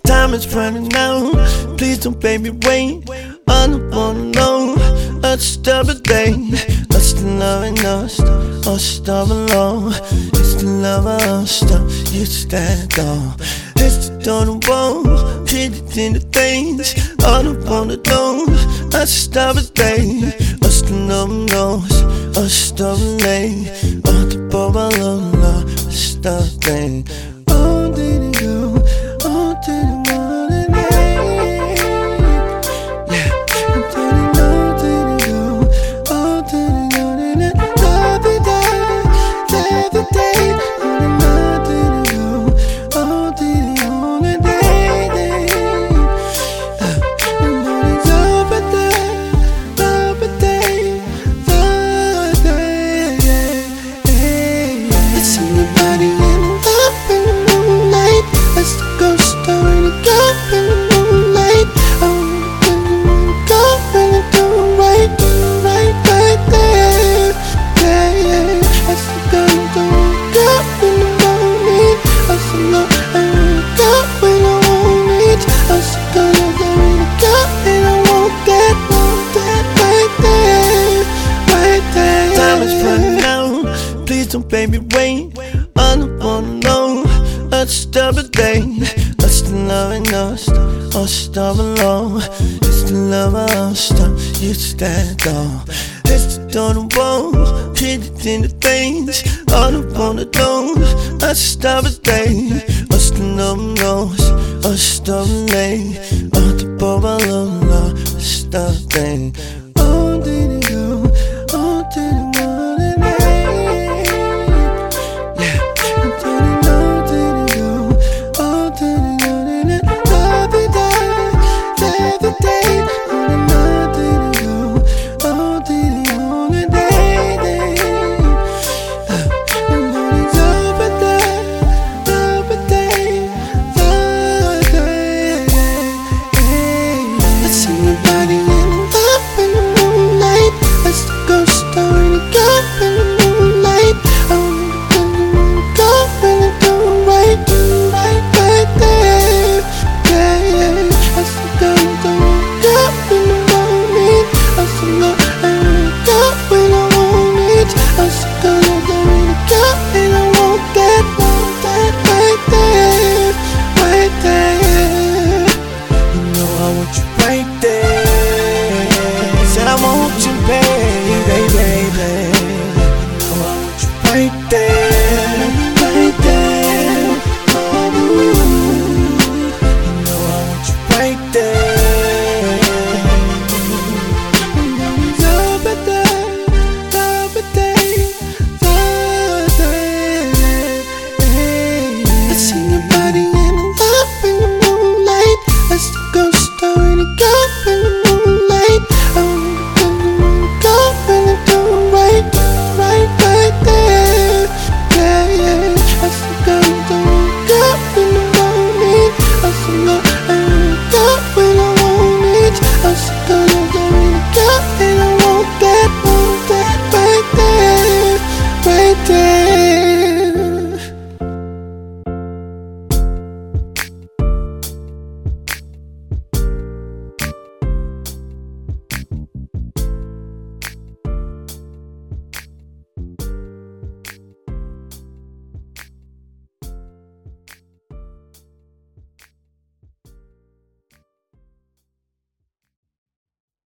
Time is running out. Please don't baby wait. I don't wanna know. Let's stop a day. Let's the love and us stop alone. It's the love of us, you stand on. It's the don't want, hit it in the things. I don't wanna know. Let's stop a day. Us the love and us stop alone. All the bubble love, stop thing. Oh, did it go? Oh, did it go? Don't baby wait, I don't wanna know. Let's stop a day. Let's the love and us stop alone. It's the love of us, you stand on. It's the don't want, hit it in the things. I don't wanna know. Let's stop a day.